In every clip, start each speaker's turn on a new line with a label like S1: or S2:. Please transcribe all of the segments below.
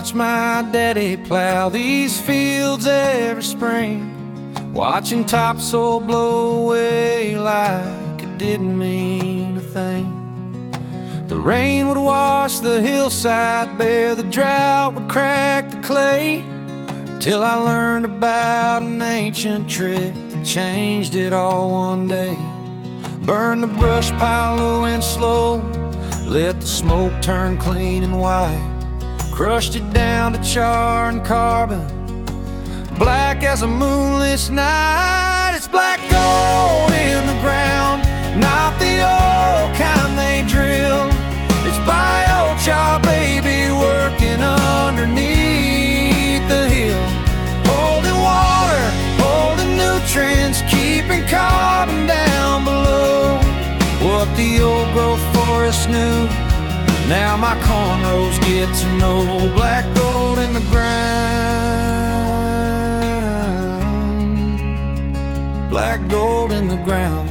S1: watch my daddy plow these fields every spring, watching topsoil blow away like it didn't mean a thing. The rain would wash the hillside bare, the drought would crack the clay, till I learned about an ancient trick that changed it all one day. Burn the brush pile low and slow, let the smoke turn clean and white, crushed it down to char and carbon, black as a moonless night. It's black gold in the ground, not the old kind they drill. It's biochar, baby, working underneath the hill, holding water, holding nutrients, keeping carbon down below. What the old growth forest knew, now my cornrows get to know. Black gold in the ground, black gold in the ground.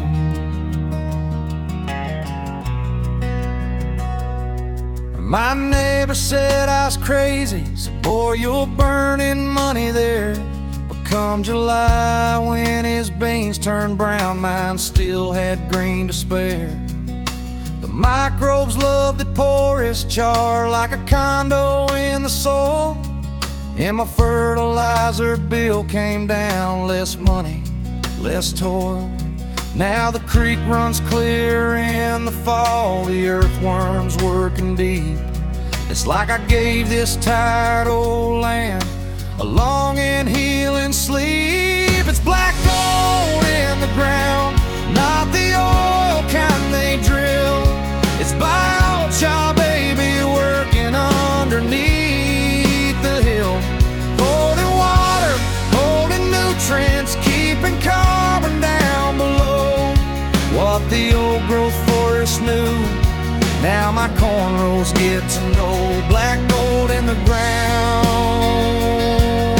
S1: My neighbor said I was crazy, said, boy, you're burning money there. But come July, when his beans turned brown, mine still had green to spare. The microbes loved it porous char like a condo in the soil, and my fertilizer bill came down, less money, less toil. Now the creek runs clear in the fall, the earthworms working deep. It's like I gave this tired old land a long and healing sleep. It's black gold in the ground, not the oil kind they drill. It's biochar, baby, working underneath the hill, holding water, holding nutrients, keeping carbon down below. What the old growth forest knew, now my cornrows get to know. Black gold in the ground,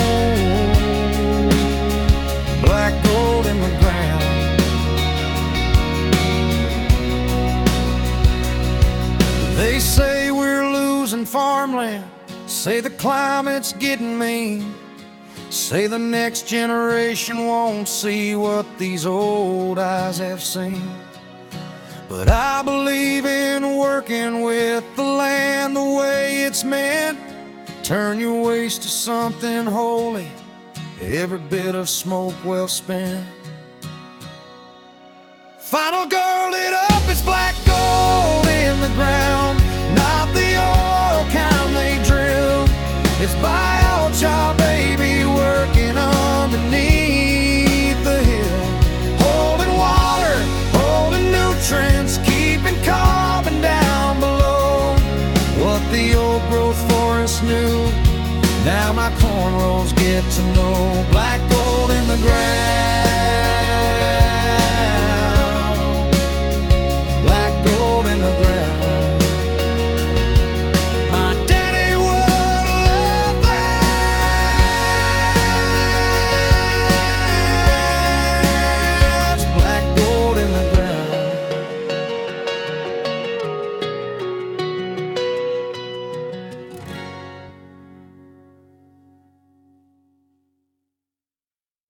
S1: black gold in the ground. They say we're losing farmland, say the climate's getting mean, say the next generation won't see what these old eyes have seen. But I believe in working with the land the way it's meant. Turn your waste to something holy, every bit of smoke well spent. Final girl it up, it's black gold in the ground, not the oil kind they drill. It's biochar, baby, working underneath the hill, holding water, holding nutrients, keeping carbon down below. What the old growth forest knew, now my cornrows get to know. Black gold in the ground.